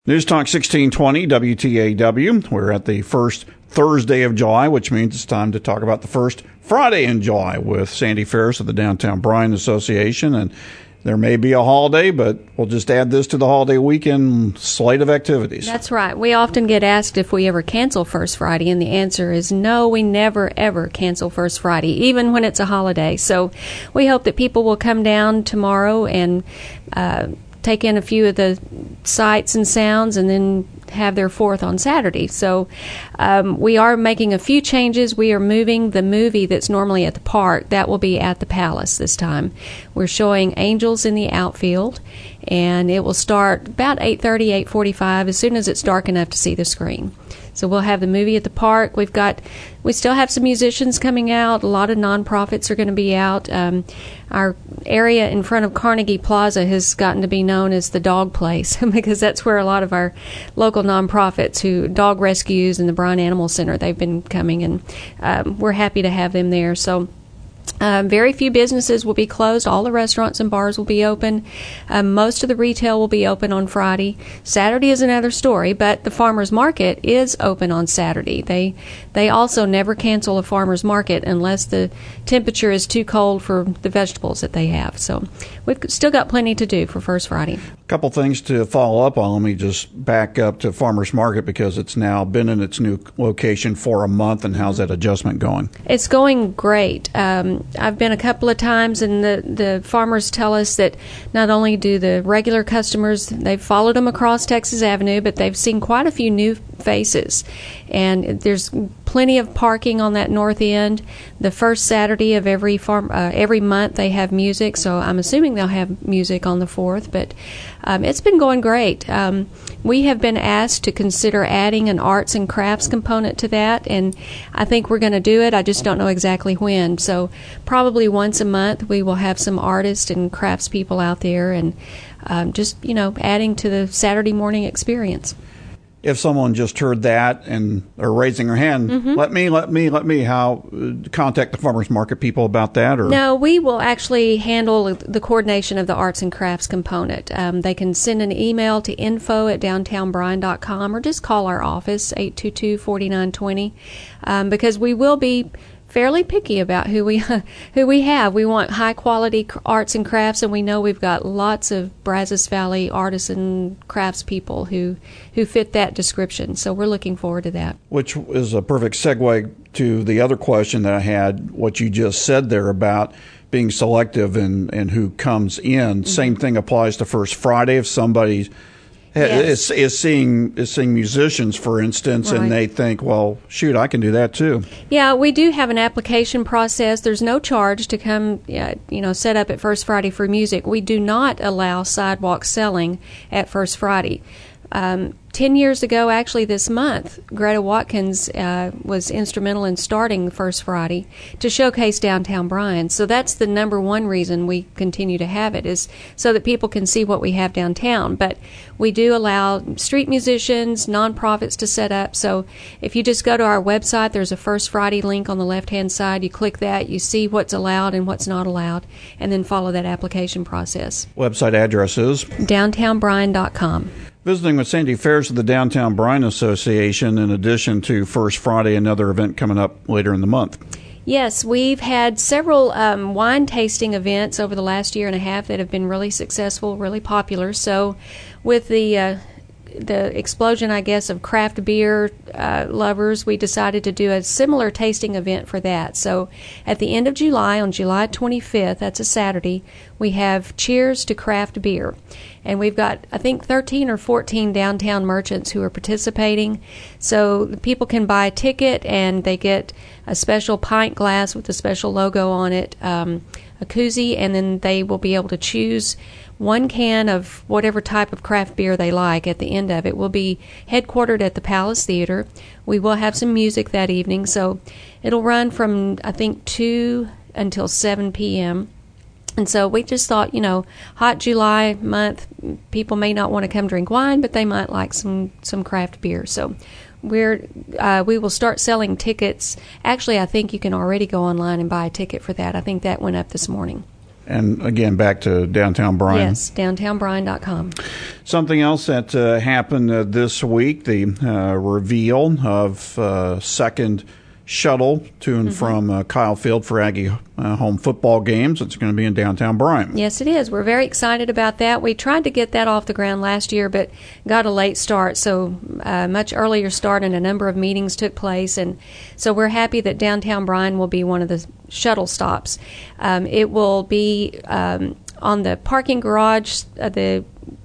News Talk 1620 WTAW. We're at the first Thursday of July, which means it's time to talk about the first Friday in July with Sandy Ferris of the Downtown Bryan Association. And there may be a holiday, but we'll just add this to the holiday weekend slate of activities. That's right. We often get asked if we ever cancel First Friday, and the answer is no, we never, ever cancel First Friday, even when it's a holiday. So we hope that people will come down tomorrow and take in a few of the sights and sounds and then have their fourth on Saturday. So we are making a few changes. We are moving the movie that's normally at the park. That will be at the Palace this time. We're showing Angels in the Outfield, and it will start about 8:30, 8:45, as soon as it's dark enough to see the screen. So we'll have the movie at the park. We still have some musicians coming out. A lot of nonprofits are going to be out. Our area in front of Carnegie Plaza has gotten to be known as the dog place because that's where a lot of our local nonprofits, dog rescues and the Bryan Animal Center, they've been coming, and we're happy to have them there. So very few businesses will be closed. All the restaurants and bars will be open. Most of the retail will be open on Friday. Saturday is another story, but the farmers market is open on Saturday. They also never cancel a farmers market unless the temperature is too cold for the vegetables that they have. So we've still got plenty to do for First Friday. A couple things to follow up on. Let me just back up to farmers market because it's now been in its new location for a month. And how's that adjustment going? It's going great. I've been a couple of times, and the farmers tell us that not only do the regular customers, they've followed them across Texas Avenue, but they've seen quite a few new faces. And there's plenty of parking on that north end. The first Saturday of every month they have music, so I'm assuming they'll have music on the 4th, but it's been going great. We have been asked to consider adding an arts and crafts component to that, and I think we're going to do it. I just don't know exactly when. So probably once a month we will have some artists and crafts people out there, and just adding to the Saturday morning experience. If someone just heard that and are raising their hand, let me, how contact the farmers market people about that? Or no, we will actually handle the coordination of the arts and crafts component. They can send an email to info@downtownbryan.com or just call our office, 822-4920, because we will be fairly picky about who we have. We want high quality arts and crafts, and we know we've got lots of Brazos Valley artisan crafts people who fit that description. So we're looking forward to that. Which is a perfect segue to the other question that I had, what you just said there about being selective in who comes in. Same thing applies to First Friday. If somebody is seeing musicians, for instance, right, and they think, well, shoot, I can do that too. Yeah, we do have an application process. There's no charge to come, set up at First Friday for music. We do not allow sidewalk selling at First Friday. 10 years ago, actually this month, Greta Watkins was instrumental in starting First Friday to showcase Downtown Bryan. So that's the number one reason we continue to have it, is so that people can see what we have downtown. But we do allow street musicians, nonprofits to set up. So if you just go to our website, there's a First Friday link on the left-hand side. You click that, you see what's allowed and what's not allowed, and then follow that application process. Website address is? downtownbryan.com. Visiting with Sandy Ferris of the Downtown Bryan Association, in addition to First Friday, another event coming up later in the month. Yes, we've had several wine tasting events over the last year and a half that have been really successful, really popular. So with the explosion, I guess, of craft beer lovers, we decided to do a similar tasting event for that. So at the end of July, on July 25th, that's a Saturday, we have Cheers to Craft Beer. And we've got, I think, 13 or 14 downtown merchants who are participating. So people can buy a ticket, and they get a special pint glass with a special logo on it, a koozie, and then they will be able to choose one can of whatever type of craft beer they like at the end of it. We'll be headquartered at the Palace Theater. We will have some music that evening, so it'll run from, I think, 2 until 7 p.m., and so we just thought, hot July month, people may not want to come drink wine, but they might like some craft beer. So we will start selling tickets. Actually, I think you can already go online and buy a ticket for that. I think that went up this morning. And again, back to Downtown Bryan. Yes, downtownbryan.com. Something else that happened this week, the reveal of second shuttle to and from Kyle Field for Aggie home football games. It's going to be in Downtown Bryan. Yes, it is. We're very excited about that. We tried to get that off the ground last year, but got a late start, so much earlier start, and a number of meetings took place. And so we're happy that Downtown Bryan will be one of the shuttle stops. It will be on the parking garage, the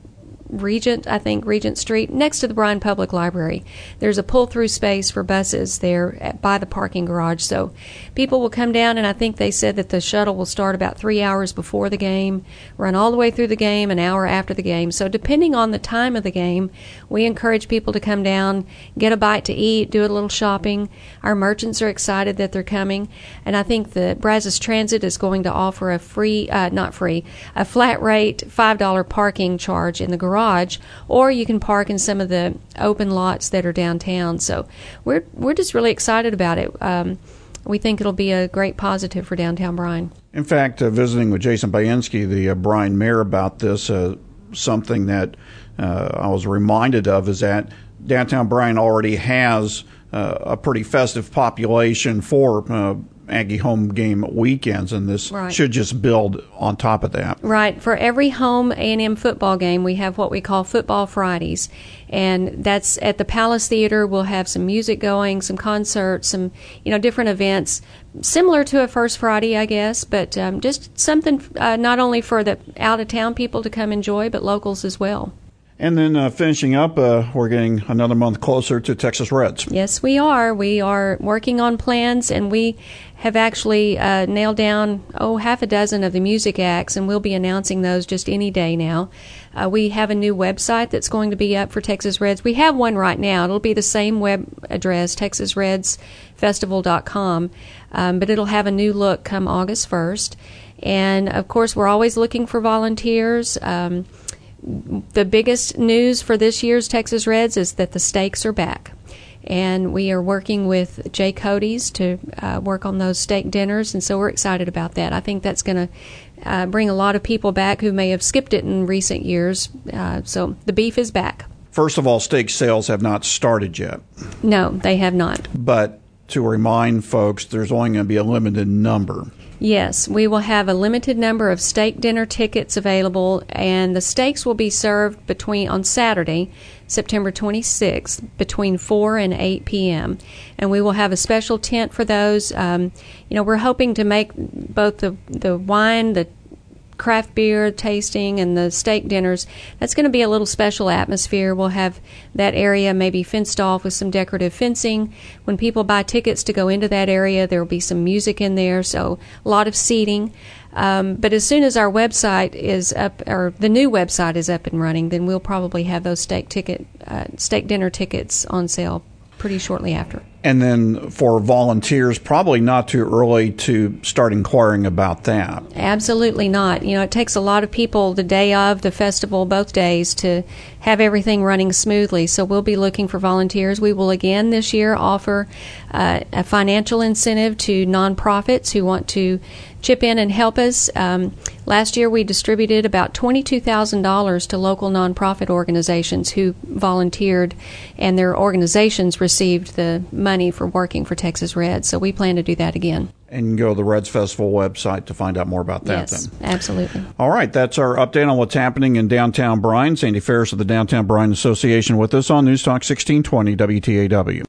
Regent Street, next to the Bryan Public Library. There's a pull-through space for buses there by the parking garage. So people will come down, and I think they said that the shuttle will start about 3 hours before the game, run all the way through the game, an hour after the game. So depending on the time of the game, we encourage people to come down, get a bite to eat, do a little shopping. Our merchants are excited that they're coming, and I think the Brazos Transit is going to offer a a flat rate $5 parking charge in the garage, or you can park in some of the open lots that are downtown. So we're just really excited about it. We think it'll be a great positive for Downtown Bryan. In fact, visiting with Jason Bainski, the Bryan mayor, about this, something that I was reminded of is that Downtown Bryan already has a pretty festive population for Aggie home game weekends, and this should just build on top of that. Right. For every home A&M football game, we have what we call Football Fridays, and that's at the Palace Theater. We'll have some music going, some concerts, some different events, similar to a First Friday, I guess, but just something not only for the out-of-town people to come enjoy, but locals as well. And then finishing up, we're getting another month closer to Texas Reds. Yes, we are. We are working on plans, and we have actually nailed down, half a dozen of the music acts, and we'll be announcing those just any day now. We have a new website that's going to be up for Texas Reds. We have one right now. It'll be the same web address, texasredsfestival.com, but it'll have a new look come August 1st. And, of course, we're always looking for volunteers. The biggest news for this year's Texas Reds is that the steaks are back. And we are working with Jay Cody's to work on those steak dinners, and so we're excited about that. I think that's going to bring a lot of people back who may have skipped it in recent years. So the beef is back. First of all, steak sales have not started yet. No, they have not. But to remind folks, there's only going to be a limited number. Yes, we will have a limited number of steak dinner tickets available, and the steaks will be served on Saturday, September 26th, between 4 and 8 p.m. And we will have a special tent for those. We're hoping to make both the wine, the craft beer tasting, and the steak dinners. That's going to be a little special atmosphere. We'll have that area maybe fenced off with some decorative fencing. When people buy tickets to go into that area, there will be some music in there, so a lot of seating. But as soon as our website is up, or the new website is up and running, then we'll probably have those steak dinner tickets on sale pretty shortly after. And then for volunteers, probably not too early to start inquiring about that. Absolutely not. It takes a lot of people the day of the festival, both days, to have everything running smoothly. So we'll be looking for volunteers. We will again this year offer a financial incentive to nonprofits who want to chip in and help us. Last year we distributed about $22,000 to local nonprofit organizations who volunteered, and their organizations received the money for working for Texas Reds. So we plan to do that again. And you can go to the Reds Festival website to find out more about that. Yes, then. Absolutely. All right, that's our update on what's happening in Downtown Bryan. Sandy Ferris of the Downtown Bryan Association with us on News Talk 1620 WTAW.